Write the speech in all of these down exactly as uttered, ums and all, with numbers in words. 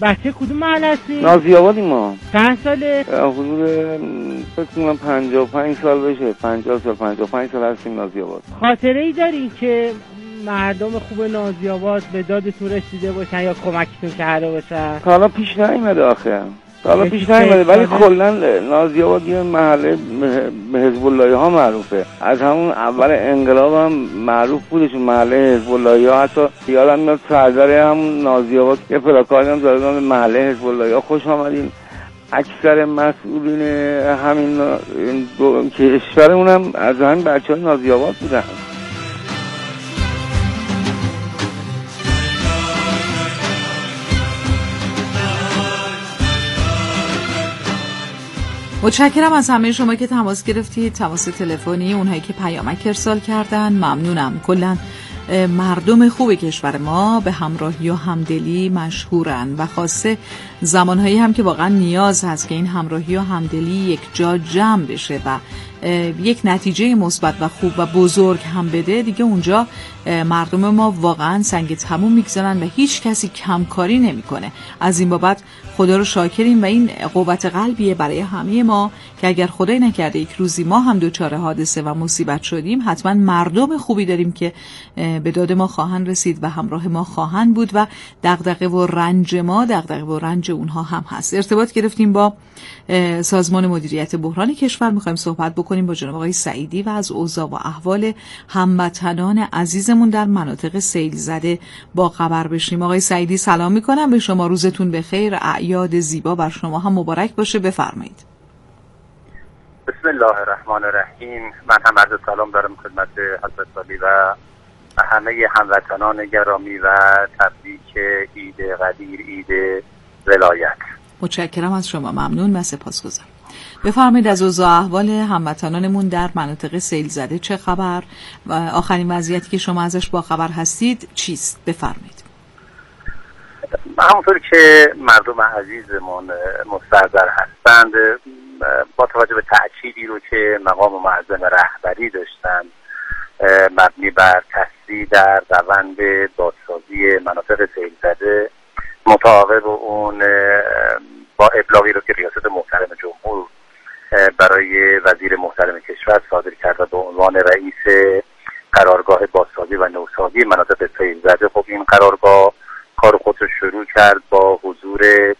بچه کدوم محل هستی؟ نازی آبادی ما. چند ساله؟ حدود فکر کنم پنجاه و پنج سال بشه، پنجاه سال پنجاه و پنج سال هستیم نازی آباد. خاطره ای داری که مردم خوب نازی آباد به دادتون رسیده باشن یا کمکتون کرده باشن؟ تا حالا پیش نیومده آخه. تا حالا پیش نیومده، ولی کلا نازی آباد یه محله به حزب اللهی ها معروفه. از همون اول انقلاب هم معروف بودش محله حزب اللهی ها. حتی یادم میاد سردار همون نازی آباد یه پلاکاری هم داده به محله حزب اللهی ها خوش آمدین. اکثر مسئولین همین کشورمون هم از همین بچه‌های نازی آباد بودن. متشکرم از همه شما که تماس گرفتید، تماس تلفنی، اونهایی که پیامک ارسال کردن، ممنونم. کلاً مردم خوب کشور ما به همراهی و همدلی مشهورن و خاصه زمانهایی هم که واقعا نیاز هست که این همراهی و همدلی یک جا جمع بشه و یک نتیجه مثبت و خوب و بزرگ هم بده، دیگه اونجا مردم ما واقعا سنگ تموم میگذارن و هیچ کسی کمکاری نمیکنه. از این بابت خدا رو شاکریم و این قوت قلبیه برای همه ما که اگر خدای نکرده یک روزی ما هم دوچار حادثه و مصیبت شدیم، حتما مردم خوبی داریم که به داد ما خواهند رسید و همراه ما خواهند بود و دغدغه و رنج ما دغدغه و رنج اونها هم هست. ارتباط گرفتیم با سازمان مدیریت بحران کشور، میخوایم صحبت بکنیم با جناب آقای سعیدی و از اوضاع و احوال هموطنان عزیزمون در مناطق سیل زده با خبر بشیم. آقای سعیدی سلام میکنم به شما، روزتون بخیر، اعیاد زیبا بر شما هم مبارک باشه، بفرمایید. بسم الله الرحمن الرحیم. من هم عرض سلام دارم خدمت حضرت عالی و همه هموطنان گرامی و تبریک عید قدیر، عید ولایت. متشکرم از شما، ممنون و سپاسگزارم. بفرمایید از اوضاع احوال هموطنانمون در مناطق سیل زده چه خبر و آخرین وضعیتی که شما ازش با خبر هستید چیست؟ بفرمایید. همونطور که مردم عزیزمون مستحضر هستند، با توجه به تأکیدی رو که مقام معظم رهبری داشتند مبنی بر تسریع در روند بازسازی مناطق سیل زده، متعاقب اون با ابلاغی رو که ریاست محترم جمهور برای وزیر محترم کشور صادر کرده به عنوان رئیس قرارگاه بازسازی و نوسازی مناطق سیل زده، خب این قرارگاه کار خود رو شروع کرد با حضور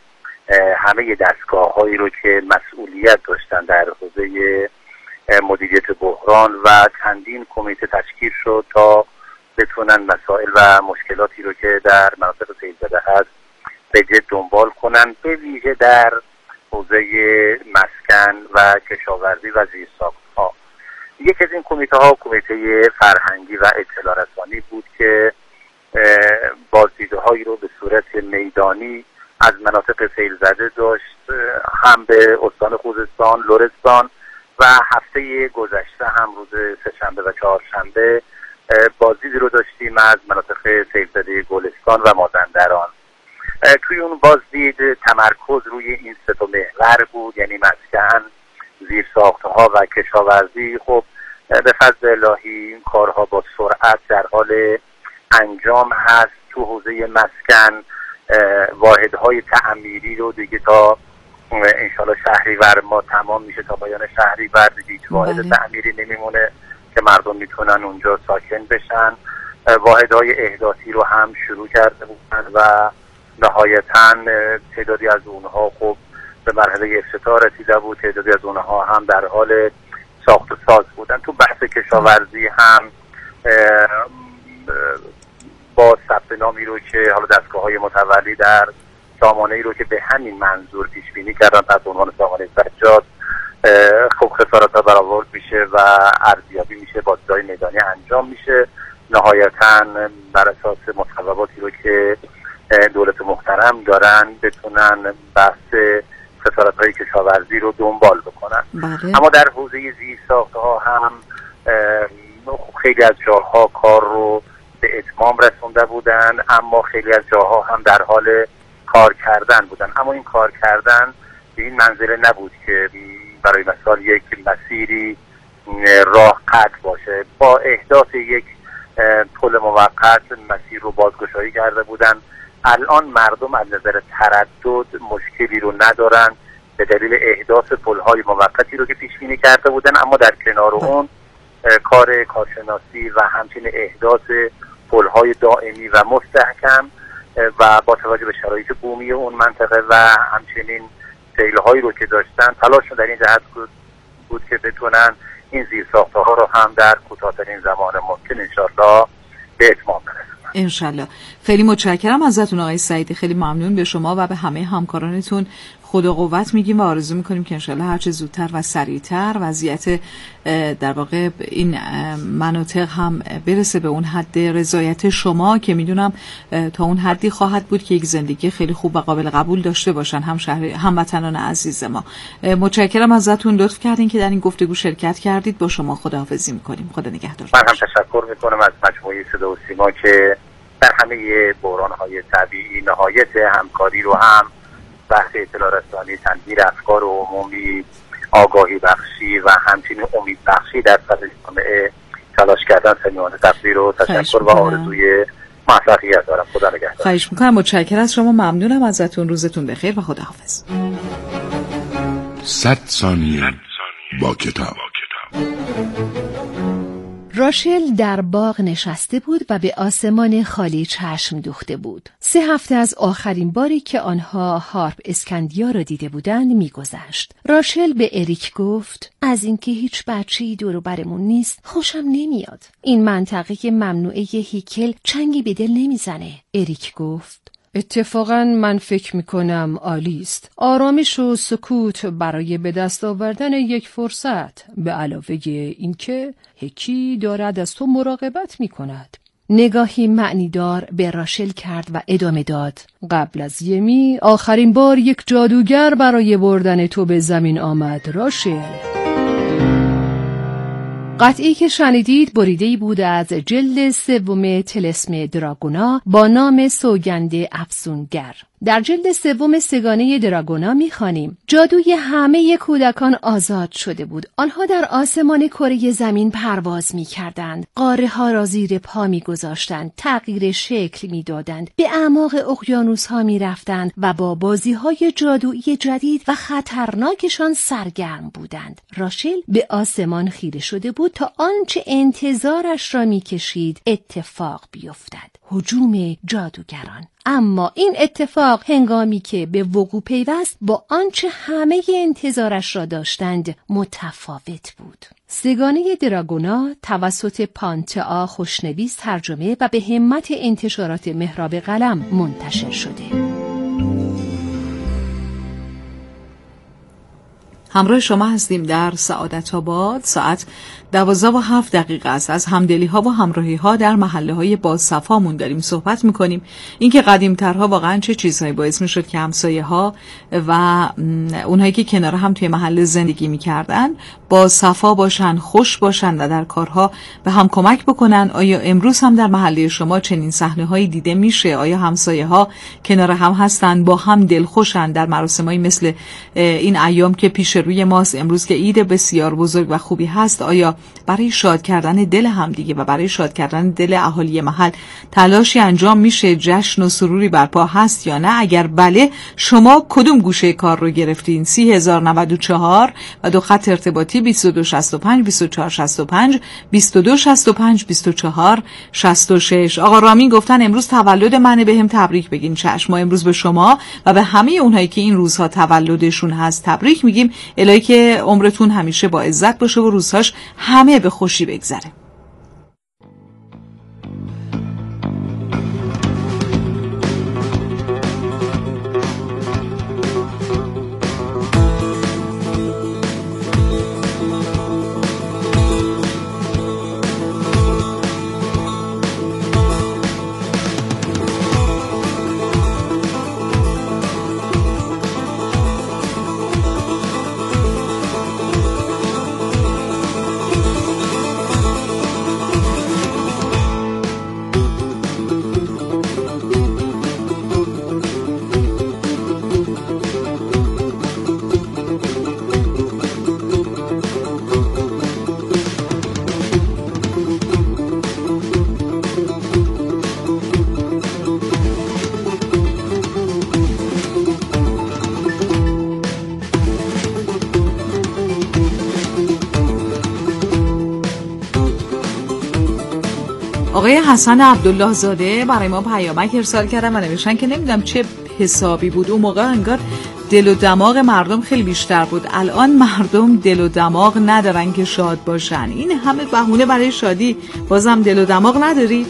همه دستگاه هایی رو که مسئولیت داشتن در حوزه مدیریت بحران و چندین کمیته تشکیل شد تا بتونن مسائل و مشکلاتی رو که در مناطق سیل زده هست به جد دنبال کنن، به ویژه در حوزه مسکن و کشاورزی و زیرساخت‌ها. یکی از این کمیته ها کمیته فرهنگی و اطلاع رسانی بود که بازدیده‌هایی رو به صورت میدانی از مناطق سیل زده داشت، هم به استان خوزستان، لرستان و هفته گذشته هم روز سه‌شنبه و چهارشنبه بازدیدی رو داشتیم از مناطق سیل زده گلستان و مازندران. توی اون بازدید تمرکز روی این سه تا محور بود، یعنی مسکن، زیرساخت‌ها و کشاورزی. خب به فضل الهی این کارها با سرعت در حال انجام هست. تو حوزه مسکن واحدهای تعمیری رو دیگه تا انشالله شهریور ما تمام میشه، تا پایان شهریور دیگه هیچ واحد تعمیری نمیمونه که مردم میتونن اونجا ساکن بشن. واحدهای احداثی رو هم شروع کرده بودن و نهایتاً تعدادی از اونها خب به مرحله افتتاح رسیده بود، تعدادی از اونها هم در حال ساخت و ساز بودن. تو بحث کشاورزی هم با ثبت نامی رو که حالا دستگاه‌های متولی در سامانه‌ای رو که به همین منظور پیش بینی کردن تحت عنوان سامانه سجاد، خب خسارت‌ها برآورد میشه و ارزیابی میشه، بازدیدهای میدانی انجام میشه. نهایتاً بر اساس مصوباتی رو که دولت محترم دارن بتونن بحث خسارت‌های کشاورزی رو دنبال بکنن. بله. اما در حوزه زیرساخت‌ها هم خیلی از جاها کار رو به اتمام رسونده بودن، اما خیلی از جاها هم در حال کار کردن بودن. اما این کار کردن به این منزله نبود که برای مثال یک مسیری راه قطع باشه. با احداث یک پل موقت مسیر رو بازگشایی کرده بودن الان مردم از نظر تردد مشکلی رو ندارن به دلیل احداث پل‌های موقتی رو که پیش بینی کرده بودن، اما در کنار اون کار کارشناسی و همچنین احداث پل‌های دائمی و مستحکم و با توجه به شرایط بومی اون منطقه و همچنین سیل‌هایی رو که داشتن تلاششون در این جهت بود, بود که بتونن این زیرساخت‌ها رو هم در کوتاه‌ترین زمان ممکن انشالله به اتمام برسونن. انشالله. خیلی متشکرم ازتون آقای سعیدی، خیلی ممنون. به شما و به همه همکارانتون خدا قوت میگیم و آرزو میکنیم که انشالله هرچه زودتر و سریعتر وضعیت در واقع این مناطق هم برسه به اون حد رضایت شما که میدونم تا اون حدی خواهد بود که یک زندگی خیلی خوب و قابل قبول داشته باشن هم شهر هموطنان عزیز ما. متشکرم ازتون، لطف کردین که در این گفتگو شرکت کردید. با شما خداحافظی میکنیم. خدا نگهدار. من هم تشکر میکنم از مجموعه صدا و سیما که در همه بحران‌های طبیعی نهایت همکاری رو هم بحث اطلاع رسانی، تنویر افکار عمومی، آگاهی بخشی و همچنین امید بخشی در سطح جامعه تلاش کردن. صمیمانه تقدیر و تشکر و آرزوی موفقیت دارم. خدا نگهدار. خواهش میکنم. متشکرم از شما، ممنونم ازتون. روزتون بخیر و خداحافظ. صد ثانیه با کتاب. راشل در باغ نشسته بود و به آسمان خالی چشم دوخته بود. سه هفته از آخرین باری که آنها هارپ اسکندیا را دیده بودند میگذشت. راشل به اریک گفت: از اینکه هیچ بچه‌ای دور و برمون نیست خوشم نمیاد. این منطقه ممنوعه هیکل چنگی به دل نمیزنه. اریک گفت: اتفاقاً من فکر میکنم عالی است. آرامش و سکوت برای به دست آوردن یک فرصت، به علاوه اینکه هکی دارد از تو مراقبت میکند. نگاهی معنیدار به راشل کرد و ادامه داد: قبل از یمی آخرین بار یک جادوگر برای بردن تو به زمین آمد راشل. قطعی که شنیدید بریده‌ای بود از جلد سوم طلسم دراگونا با نام سوگند افسونگر. در جلد سوم سگانه دراگونا می‌خوانیم: جادوی همه کودکان آزاد شده بود. آنها در آسمان کره زمین پرواز می‌کردند، قاره‌ها را زیر پا می‌گذاشتند، تغییر شکل می‌دادند، به اعماق اقیانوس‌ها می‌رفتند و با بازی‌های جادویی جدید و خطرناکشان سرگرم بودند. راشل به آسمان خیره شده بود تا آنچه انتظارش را می‌کشید اتفاق بیفتد: هجوم جادوگران. اما این اتفاق هنگامی که به وقوع پیوست با آنچه همه انتظارش را داشتند متفاوت بود. سگانه دراگونا توسط پانتئا خوشنویس ترجمه و به همت انتشارات محراب قلم منتشر شده. همراه شما هستیم در سعادت آباد. ساعت دوازده و هفت دقیقه است. از همدلی ها و همراهی ها در محله های باصفامون داریم صحبت میکنیم. اینکه قدیم ترها واقعا چه چیزهایی باعث میشد که همسایه ها و اونهایی که کنار هم توی محله زندگی میکردن با صفا باشن، خوش باشن و در کارها به هم کمک بکنن. آیا امروز هم در محله شما چنین صحنه هایی دیده میشه؟ آیا همسایه ها کنار هم هستن، با هم دلخوشن در مراسمایی مثل این ایام که پیش روی ماست، امروز که عید بسیار بزرگ و خوبی هست؟ آیا برای شاد کردن دل همدیگه و برای شاد کردن دل اهالی محل تلاشی انجام میشه؟ جشن و سروری برپا هست یا نه؟ اگر بله، شما کدوم گوشه کار رو گرفتین؟ سی هزار نود و چهار و دو خط ارتباطی بیست و دو شصت و پنج بیست و چهار شصت و پنج بیست و دو شصت و پنج بیست و چهار شصت و شش. آقا رامین گفتن امروز تولد منه، بهم تبریک بگین. چشم، ما امروز به شما و به همه اونهایی که این روزها تولدشون هست تبریک میگیم. الهی که عمرتون همیشه با عزت باشه و روزهاش همه به خوشی بگذره. آقای حسن عبدالله زاده برای ما پیامک ارسال کردن و نوشتن که نمیدونم چه حسابی بود اون موقع، انگار دل و دماغ مردم خیلی بیشتر بود. الان مردم دل و دماغ ندارن که شاد باشن. این همه بهونه برای شادی، بازم دل و دماغ ندارید؟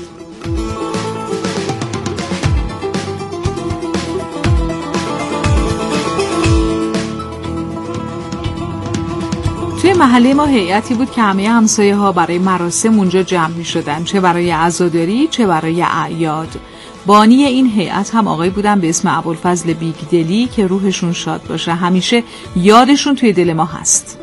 توی محله ما هیئتی بود که همه همسایه ها برای مراسم اونجا جمع می شدن، چه برای عزاداری چه برای اعیاد. بانی این هیئت هم آقای بودن به اسم ابوالفضل بیگدلی که روحشون شاد باشه، همیشه یادشون توی دل ما هست.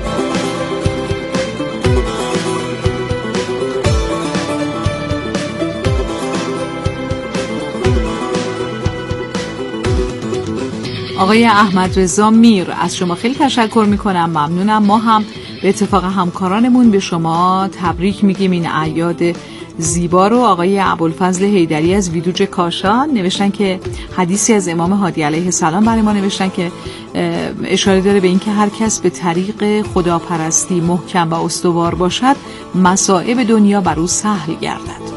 آقای احمد رضا میر، از شما خیلی تشکر میکنم، ممنونم. ما هم به اتفاق همکارانمون به شما تبریک میگیم این اعیاد زیبا رو. آقای ابوالفضل حیدری از ویدوج کاشان نوشتن که حدیثی از امام هادی علیه السلام برای ما نوشتن که اشاره داره به اینکه هر کس به طریق خداپرستی محکم و استوار باشد، مصائب دنیا بر او سهل گردد.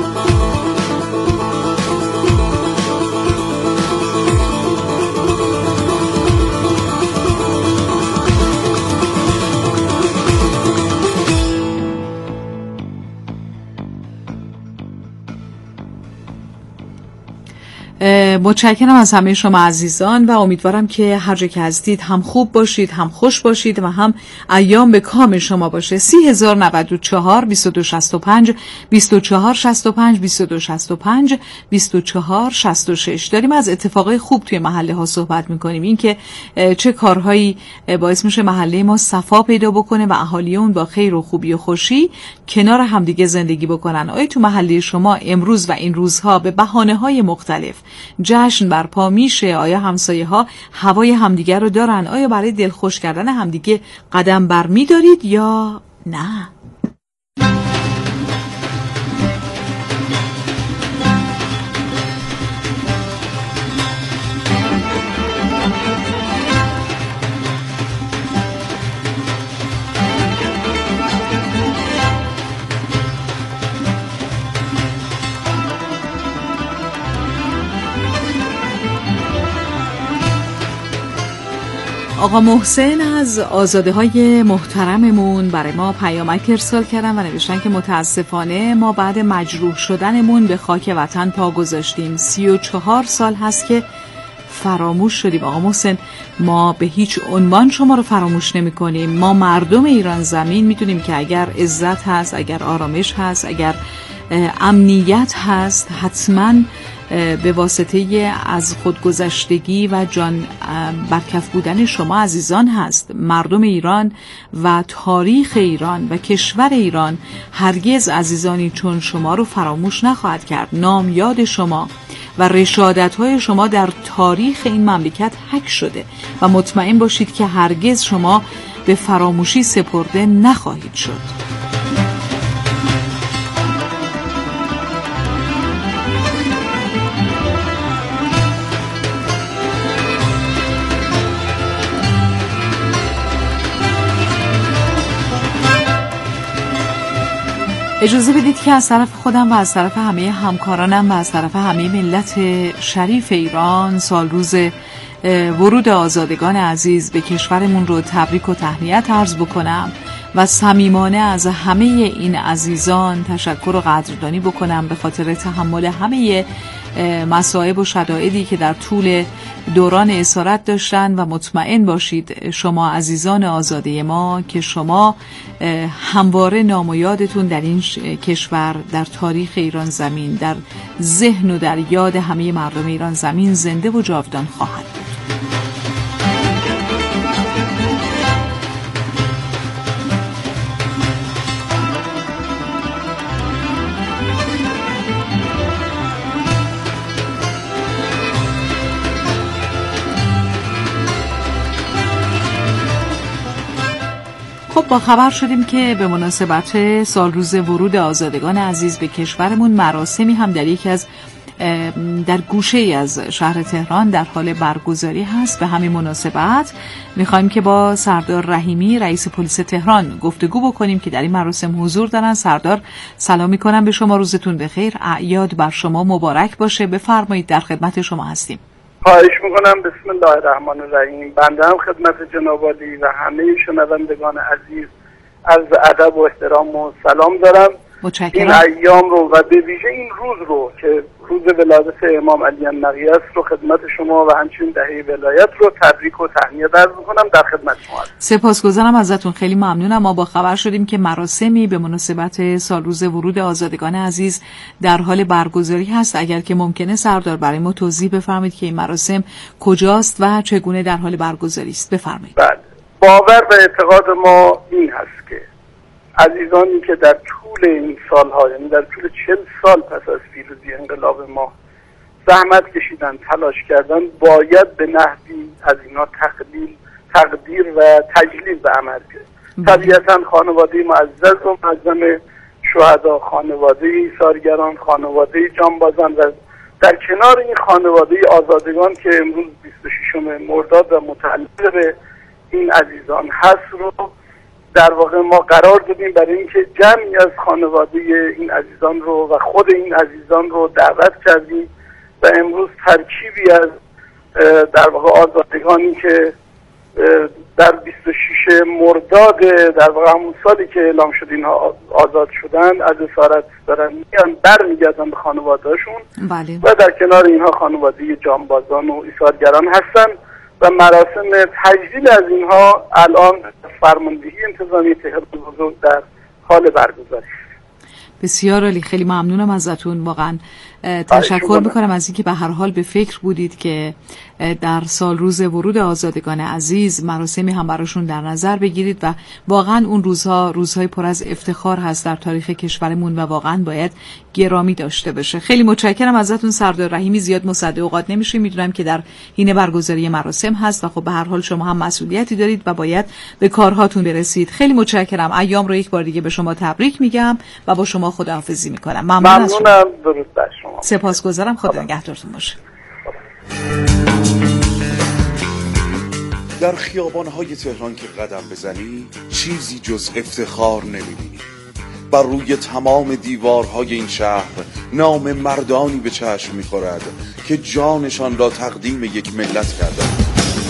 متشکرم از همه شما عزیزان و امیدوارم که هر جا که هستید هم خوب باشید، هم خوش باشید و هم ایام به کام شما باشه. سی هزار نود و چهار بیست و دو شصت و پنج بیست و چهار شصت و پنج بیست و دو شصت و پنج بیست و چهار شصت و شش. داریم از اتفاقای خوب توی محله ها صحبت میکنیم، این که چه کارهایی باعث میشه محله ما صفا پیدا بکنه و اهالی اون با خیر و خوبی و خوشی کنار همدیگه زندگی بکنن. آیا تو محله شما امروز و این روزها به بهانه‌های مختلف جشن برپا میشه؟ آیا همسایه ها هوای همدیگر رو دارن؟ آیا برای دلخوش کردن همدیگه قدم بر می دارید یا نه؟ آقا محسن از آزاده های محترممون برای ما پیامک ارسال کردن و نوشتن که متاسفانه ما بعد مجروح شدنمون به خاک وطن پا گذاشتیم. سی و چهار سال هست که فراموش شدیم. آقا محسن، ما به هیچ عنوان شما رو فراموش نمی کنیم. ما مردم ایران زمین میدونیم که اگر عزت هست، اگر آرامش هست، اگر امنیت هست، حتماً به واسطه از خودگذشتگی و جان برکف بودن شما عزیزان هست. مردم ایران و تاریخ ایران و کشور ایران هرگز عزیزانی چون شما رو فراموش نخواهد کرد. نام یاد شما و رشادت‌های شما در تاریخ این مملکت حک شده و مطمئن باشید که هرگز شما به فراموشی سپرده نخواهید شد. اجازه بدید که از طرف خودم و از طرف همه همکارانم و از طرف همه ملت شریف ایران سال روز ورود آزادگان عزیز به کشورمون رو تبریک و تهنیت عرض بکنم و صمیمانه از همه این عزیزان تشکر و قدردانی بکنم به خاطر تحمل همه مصائب و شدائدی که در طول دوران اسارت داشتن و مطمئن باشید شما عزیزان آزاده ما که شما همواره نام و یادتون در این کشور، در تاریخ ایران زمین، در ذهن و در یاد همه مردم ایران زمین زنده و جاودان خواهد بود. خب با خبر شدیم که به مناسبت سال روز ورود آزادگان عزیز به کشورمون مراسمی هم در یکی از در گوشه ای از شهر تهران در حال برگزاری هست. به همین مناسبت میخوایم که با سردار رحیمی رئیس پلیس تهران گفتگو بکنیم که در این مراسم حضور دارن. سردار سلام میکنم به شما، روزتون بخیر، اعیاد بر شما مبارک باشه. بفرمایید، در خدمت شما هستیم. خواهش میکنم. بسم الله الرحمن الرحیم. بنده هم خدمت جناب عالی و همه شنوندگان عزیز عرض ادب و احترام و سلام دارم. متشکرم. این ایام رو و به ویژه این روز رو که روز ولادت امام علی النقی است رو خدمت شما و همچنین دهه ولایت رو تبریک و تهنیت عرض میکنم. در خدمت شما هستم. سپاسگزارم ازتون، خیلی ممنونم. ما با خبر شدیم که مراسمی به مناسبت سال روز ورود آزادگان عزیز در حال برگزاری هست. اگر که ممکنه سردار برای ما توضیح بفرمایید که این مراسم کجاست و چگونه در حال برگزاری است. بفرمایید. بله، باور و اعتقاد ما این هست که عزیزانی که در طول این سالها، یعنی در طول چهل سال پس از پیروزی انقلاب ما زحمت کشیدن، تلاش کردن، باید به نحوی از اینا تقلیل تقدیر و تجلیل به عمل کرد. طبیعتا خانواده معزز و معظم شهدا، خانواده ایثارگران، خانواده جانبازان و در کنار این خانواده آزادگان که امروز بیست و ششم مرداد و متعلق به این عزیزان هست رو در واقع ما قرار دادیم برای اینکه جمعی از خانواده این عزیزان رو و خود این عزیزان رو دعوت کردیم و امروز ترکیبی از در واقع آزادگانی که در بیست و شش مرداد در واقع همون سالی که اعلام شد اینها آزاد شدن از اسارت دارن میان برمیگردن به خانواده‌شون. بله. و در کنار اینها خانواده جانبازان و ایثارگران هستن و مراسم تجلیل از اینها الان فرماندهی انتظامی تهران بزرگ در حال برگزاری است. بسیار عالی، خیلی ممنونم ازتون. واقعا تشکر میکنم از اینکه به هر حال به فکر بودید که در سال روز ورود آزادگان عزیز مراسمی هم براشون در نظر بگیرید و واقعا اون روزها روزهای پر از افتخار هست در تاریخ کشورمون و واقعا باید گرامی داشته بشه. خیلی متشکرم ازتون سردار رحیمی. زیاد مصدق اوقات نمیشه، میدونم که در حین برگزاری مراسم هست و خب به هر حال شما هم مسئولیتی دارید و باید به کارهاتون برسید. خیلی متشکرم. ایام رو یک بار دیگه به شما تبریک میگم و با شما خداحافظی میکنم. ممنون از شما. ممنونم. درود بر شما. سپاسگزارم. خدا نگهدارتون باشه. در خیابان‌های تهران که قدم بزنی چیزی جز افتخار نمی‌بینی. بر روی تمام دیوارهای این شهر نام مردانی به چشم می‌خورد که جانشان را تقدیم یک ملت کردند.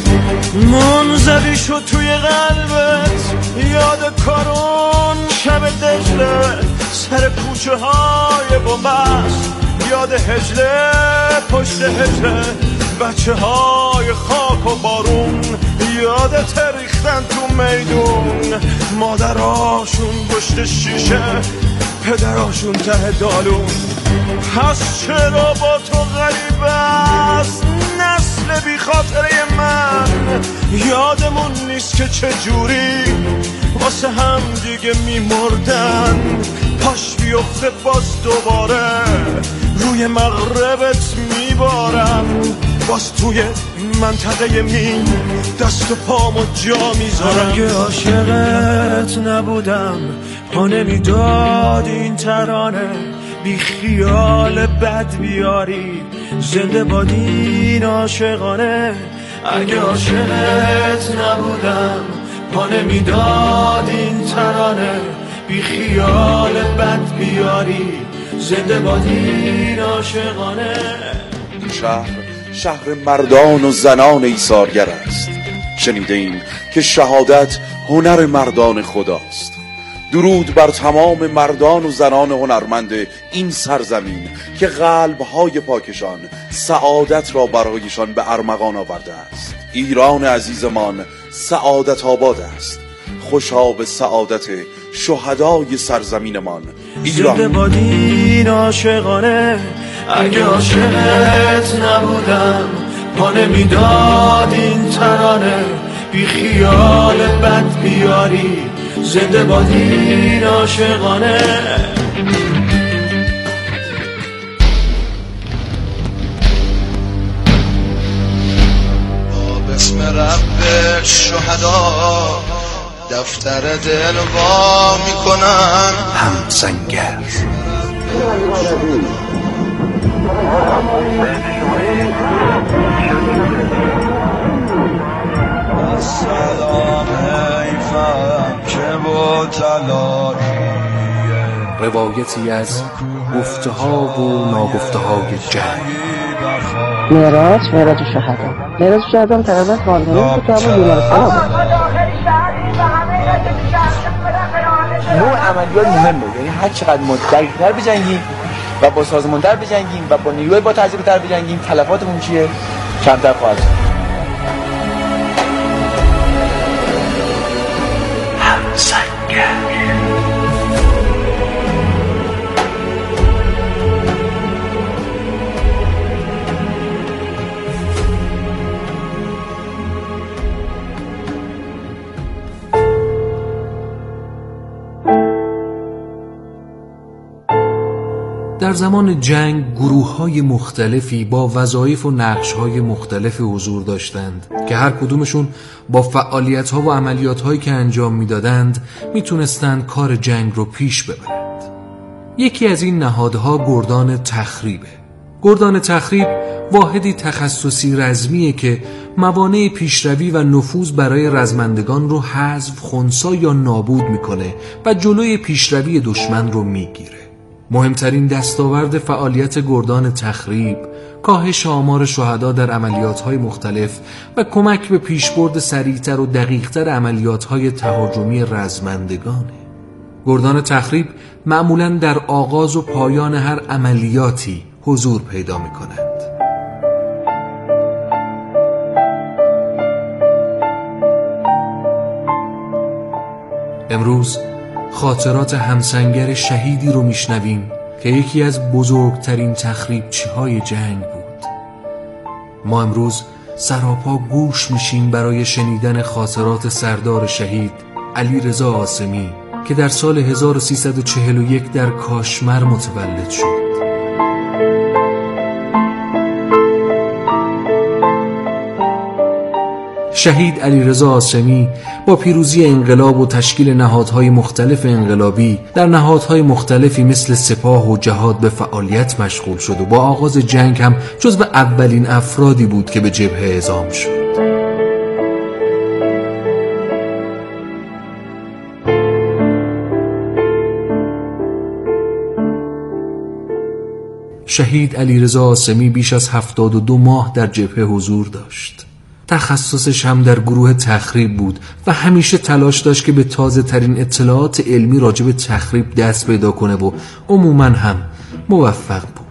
منزوی شد توی قلبت یاد کارون شب دجله، سر کوچه های بومبست یاد هجله، پشت هجله بچه های خاک و بارون یاد تریختن تو میدون، مادراشون پشت شیشه پدراشون ته دالون. پس چرا با تو غریب است نسل بی خاطره من، یادمون نیست که چجوری واسه هم دیگه میمردن. پاش بیفته باز دوباره روی مغربت میبارم، باز توی منطقه مین دست و پامو جا میذارم. اگه عاشقت نبودم پا نمیداد این ترانه، بی خیال بد بیاری زنده باد این عاشقانه. اگه عاشقت نبودم پا نمیداد این ترانه، بی خیال بد بیاری زنده باد این عاشقانه. این شهر شهر مردان و زنان ایثارگر است. شنیده ایم که شهادت هنر مردان خداست. درود بر تمام مردان و زنان هنرمند این سرزمین که قلب‌های پاکشان سعادت را برایشان به ارمغان آورده است. ایران عزیزمان سعادت آباد است. خوشا به سعادت شهدای سرزمینمان ایران. زنده باد این عاشقانه. اگه عاشقت نبودم پا نمیداد این ترانه، بی خیال بد بیاری زنده باد این عاشقانه. با بسم رب شهدا دفتر دل وا میکنن هم سنگر. سلام حیفم که با تلاریه. روایتی از گفته ها و ناگفته های جنگ. معراج معراج شهدا معراج شهدا تقریبا خانواده بود تو همون بیمارستان بود. نوع عملیات مهمه، یعنی هر چقدر ما دقیق‌تر بجنگیم و با سازماندار بجنگیم و با نیروی با تجربه‌تر بجنگیم، تلفاتمون چیه؟ کمتر خواهد شد. در زمان جنگ گروه‌های مختلفی با وظایف و نقش‌های مختلف حضور داشتند که هر کدومشون با فعالیت‌ها و عملیات‌هایی که انجام می‌دادند می‌تونستند کار جنگ رو پیش ببرند. یکی از این نهادها گردان تخریبه. گردان تخریب واحدی تخصصی رزمیه که موانع پیشروی و نفوذ برای رزمندگان رو حذف، خنثی یا نابود می‌کنه و جلوی پیشروی دشمن رو می‌گیره. مهمترین دستاورد فعالیت گردان تخریب کاهش آمار شهدا در عملیات‌های مختلف و کمک به پیشبرد سریعتر و دقیقتر عملیات‌های تهاجمی رزمندگانه. گردان تخریب معمولاً در آغاز و پایان هر عملیاتی حضور پیدا می‌کنند. امروز خاطرات همسنگر شهیدی رو میشنویم که یکی از بزرگترین تخریبچی‌های جنگ بود. ما امروز سراپا گوش میشیم برای شنیدن خاطرات سردار شهید علیرضا عاصمی که در سال هزار و سیصد و چهل و یک در کاشمر متولد شد. شهید علیرضا عاصمی با پیروزی انقلاب و تشکیل نهادهای مختلف انقلابی در نهادهای مختلفی مثل سپاه و جهاد به فعالیت مشغول شد و با آغاز جنگ هم جزو اولین افرادی بود که به جبهه اعزام شد. شهید علیرضا عاصمی بیش از هفتاد و دو ماه در جبهه حضور داشت. تخصصش هم در گروه تخریب بود و همیشه تلاش داشت که به تازه ترین اطلاعات علمی راجع به تخریب دست پیدا کنه و عموماً هم موفق بود.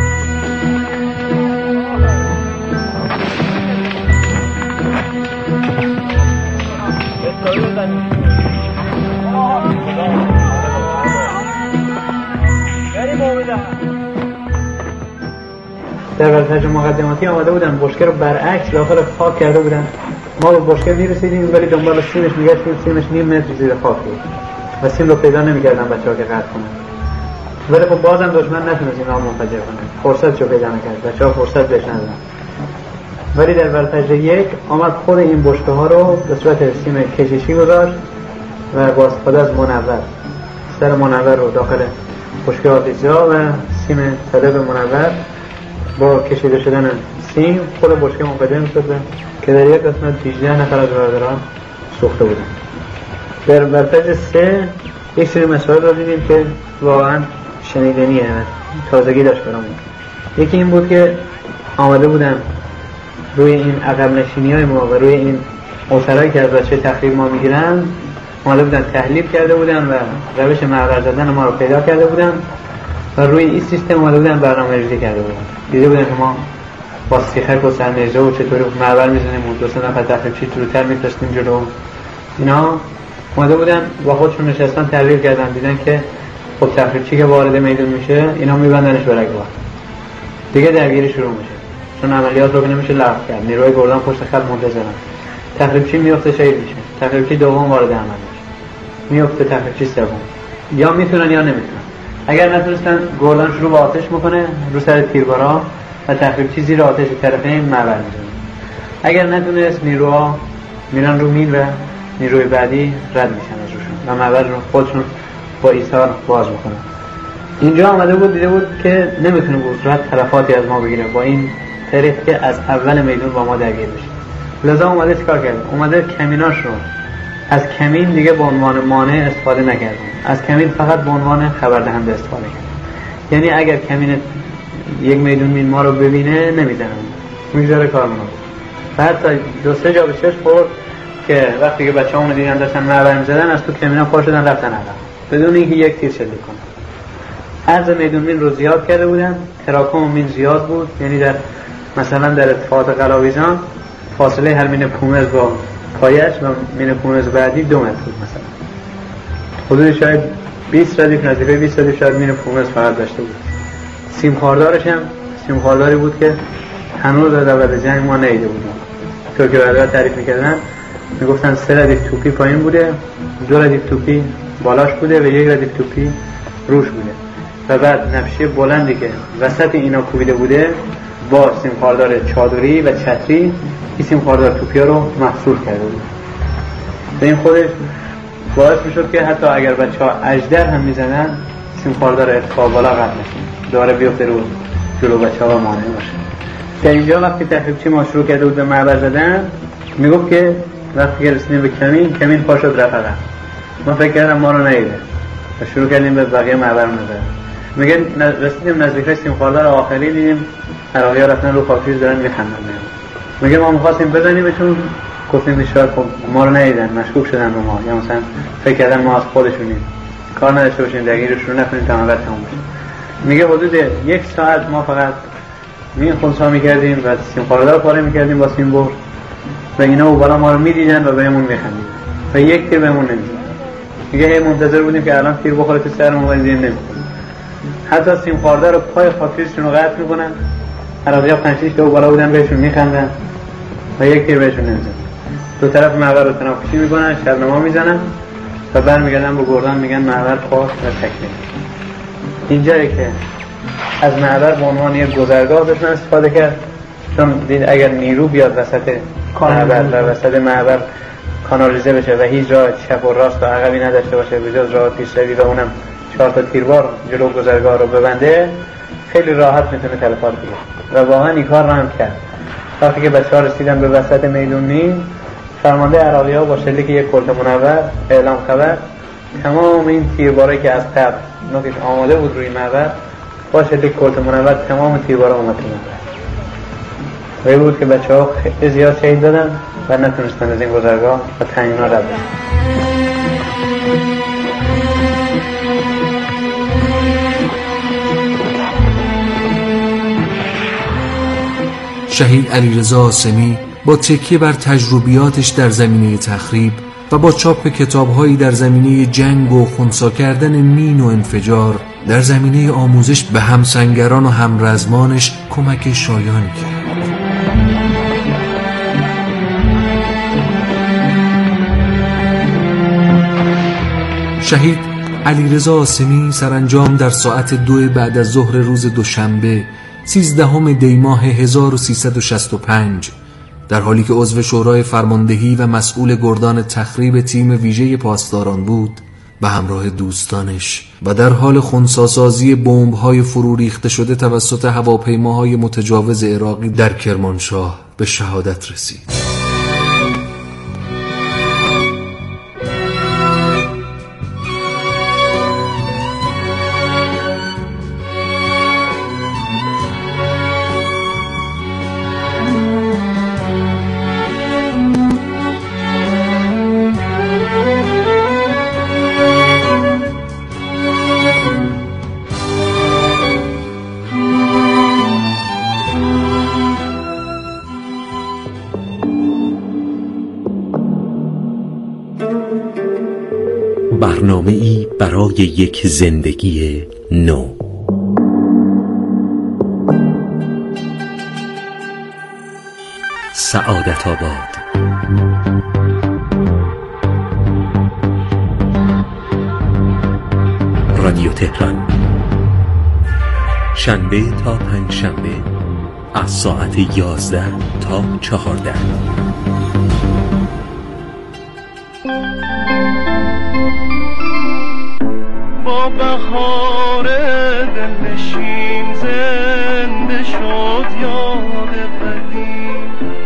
در ورزش مقدماتی آمده بودن بشکه رو برعکس داخل خاک کرده بودن. ما به بشکه میرسیدیم ولی دنبال سیمش میگشتیم، سیمش نیم متر زیر خاک بود و سیم رو پیدا نمیکردن بچه‌ها که قطع کنن. ولی خب بازم دشمن نتونست اینا منفجر کنه، فرصت رو پیدا نکرد، بچه‌ها فرصت بهش ندادن. ولی در ورزش یک آمد خود این بشکه ها رو به صورت سیم کشیشی گذاشت و با استفاده از منور سر منور رو داخل بشکه آتیش‌زا و سیم صدف منور با کشیده شدن سیم خود بشکه منفجر می‌شد که در یک قسمت هجده نفر از برادران سوخته بودن. در ورزش سه یک سری مسائل رو دیدیم که واقعا شنیدنیه، تازگی داشت برامون. یکی این بود که آمده بودن روی این عقب نشینی‌های ما و روی این اثرایی که از بچه تخریب ما میگیرن آمده بودن تحلیل کرده بودن و روش محور زدن ما رو پیدا کرده بودن و روی این سیستم آمده بودن برنامه‌ریزی کرده بودن. دیده بودن که ما با سیخک و سرنیزه و چطوری محور میزنیم و دو سه نفر تخریبچی جلوتر میفرستیم جلو. اینا آمده بودن با خودشون نشستن تحلیل کردن، دیدن که خب تخریبچی که وارد میدون میشه اینا میبندنش به رگبار، دیگه درگیری شروع میشه چون عملیات رو نمیشه لغو کرد، نیروی گردان پشت خط منتظرن. تخریبچی میفته شهید میشه، تخریبچی دوم وارد عمل میشه، میفته تخریبچی سوم. یا میتونن یا نمیتونن. اگر نتونستن گردان شروع به آتش میکنه رو سر تیربارا و تخریبچی زیر آتش طرفین محور میزنه. اگر نتونست نیروها میرن رو مین و نیروی بعدی رد میشن از روشون و محور رو خودشون با ایثار باز میکنن. اینجا آمده بود دیده بود که نمیتونه بود صورت تلفاتی از ما بگیره با این طریق که از اول میدون با ما درگیر بشه. لذا اومده چیکار کرد؟ اومده کمیناش رو از کمین دیگه به عنوان مانع استفاده نکرد، از کمین فقط به عنوان خبردهنده استفاده کرد. یعنی اگر کمین یک میدون مین ما رو ببینه نمیزنه، میذاره کارمون. بعد دو سه جا به چشم خورد که وقتی که بچه‌ها دیدن داشتن معبر می‌زدن از تو کمینا پا شدن رفتن عقب بدون اینکه یک تیر شلیک کنن. عرض میدون مین رو زیاد کرده بودن، تراکم مین زیاد بود، یعنی در مثلا در ارتفاعات قلاویزان فاصله هر مین پومز با پایش و مین پومز بعدی دو متر بود، مثلا حدود شاید بیست ردیف، نزدیک بیست ردیف شاید مین پومز فقط داشته بود. سیم خاردارش هم سیم خارداری بود که هنوز از اول جنگ ما ندیده بودیم. تو که بعدا تعریف می‌کردن میگفتن سه ردیف توپی پایین بوده، دو ردیف توپی بالاش بوده و یک ردیف توپی روش بوده و بعد نفشه بلندی که وسط اینا کوبیده بوده با سیم خاردار چادری و چتری این سیم خاردار توپی ها رو محصول کرده بود. و این خودش باعث میشد که حتی اگر بچه ها اجدر هم میزنن سیم خاردار ارتفاع بالا قطع نشه، داره بیفته رو جلو بچه ها و مانع باشه. در اینجا وقتی تحقیقچی ما شروع کرده بود به معبر زدن میگفت که وقتی که رسیدیم به کمین، کمین پا شد رفت عقب. ما فکر کردم ما رو ندیده و شروع کردیم به بقیه معبر نزدن. میگن رسیدیم نزدیک سیم خاردار آخری، دیدیم عراقی‌ها رفتن رو خاکریز دارن میخندن. میگه ما می‌خواستیم بزنیمشون، گفتیم شاید خب ما رو ندیدن، مشکوک شدن رو ما، یا مثلا فکر کردن ما از خودشونیم، کار نداشته باشیم درگیرشون نکنیم تا معبر تموم بشه. میگه حدود یک ساعت ما فقط می خونسا میکردیم و سیم خاردار پاره میکردیم با سیم بر و اینا بالا ما رو میدیدن و بهمون میخندیدن و یک تیر بهمون نمیزدن. میگه هی منتظر بودیم که الان تیر بخوره تو سرمون و دیدیم نمیکنه. حتی سیم خاردار رو پای خاکریزشون رو قطع میکنن، عراقی‌ها پنج شش تا بالا بودن بهشون میخندن و یک تیر بهشون نمیزنن. دو طرف معبر رو تناقضی میکنن، شبنما میزنن و برمیگردن به گردان میگن معبر پاک و تکمیل. اینجایی که از معبر به عنوان یک گذرگاه بتونن استفاده کرد، چون دید اگر نیرو بیاد وسط معبر و وسط معبر کانالیزه بشه و هیچ راه چپ و راست و عقبی نداشته باشه به جز راه پیشروی و اونم چهار تا تیربار جلو گذرگاه رو ببنده، خیلی راحت میتونه تلفات بگیره و واقعا این کار رو هم کرد. وقتی که بچه‌ها رسیدن به وسط میدون نیم، فرمانده عراقی‌ها با شلیک یک کلت منور اعلام خبر تمام این تیربارایی که از قبل نوکش آماده بود روی معبر با شلیک کلت منور تمام تیربارا اومد تو معبر. و این بود که بچه‌ها خیلی زیاد شهید دادن و نتونستن از این گذرگاه و تعیینا رد بشن. شهید علیرضا عاصمی با تکیه بر تجربیاتش در زمینه تخریب و با چاپ کتاب‌هایی در زمینه جنگ و خنثی کردن مین و انفجار در زمینه آموزش به همسنگران و همرزمانش کمک شایانی کرد. شهید علیرضا عاصمی سرانجام در ساعت دو بعد از ظهر روز دوشنبه سیزدهم دی ماه هزار و سیصد و شصت و پنج در حالی که عضو شورای فرماندهی و مسئول گردان تخریب تیم ویژه پاسداران بود، به همراه دوستانش و در حال خنثی‌سازی بمب‌های فرو ریخته شده توسط هواپیماهای متجاوز عراقی در کرمانشاه به شهادت رسید. برنامه‌ای برای یک زندگی نو. سعادت آباد. رادیو تهران. شنبه تا پنج شنبه از ساعت یازده تا چهارده. با بهار دلنشین زنده شد یاد